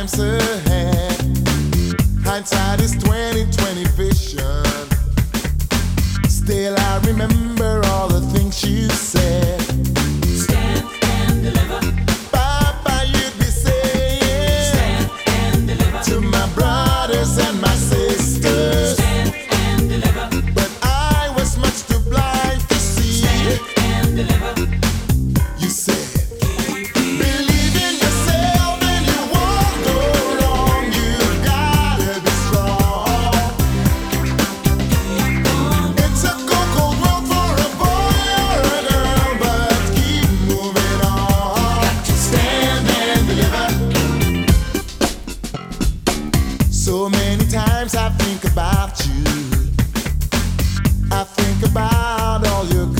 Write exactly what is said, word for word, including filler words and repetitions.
times ahead. Hindsight is twenty twenty vision. Still I remember all the things you said. Stand and deliver. Papa, you'd be saying, Stand and deliver. to my brothers and my sisters. Stand and deliver. But I was much too blind to see. Stand and deliver. You said, believe in yourself and you won't go wrong. You gotta be strong. It's a cold, cold world for a boy or a girl, but keep moving on. Stand and deliver. So many times I think about you. I think about all your